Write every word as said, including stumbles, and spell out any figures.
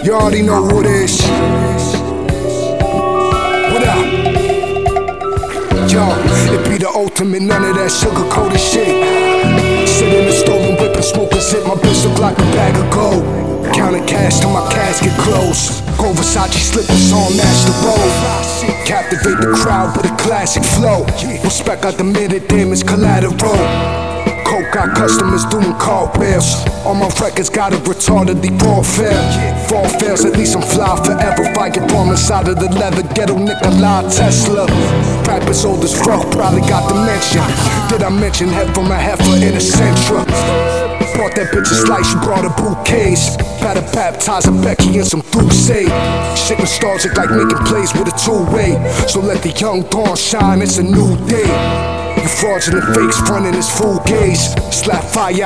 You already know who it is. What up? Yo, it be the ultimate, none of that sugar-coated shit. Sit in the stove and whip and smoke a zip. My bitch look like a bag of gold. Counting cash till my casket close. Gold Versace slippers on, match the road. Captivate the crowd with a classic flow. Respect out the minute, damage collateral. Coke got customers doing cartwheels. All my records got a retardedly poor fail. Fall fails, at least I'm fly forever. If I get born inside of the leather, ghetto Nikola Tesla. Rappers old as fuck, probably got dementia. Did I mention head from a heifer in a Sentra? Bought that bitch a slice, she brought her bouquets. Better baptize a Becky and some Douce. Shit nostalgic like making plays with a two-way. So let the young dawn shine, it's a new day. You fraudulent fakes frontin' this full gaze. Slap fire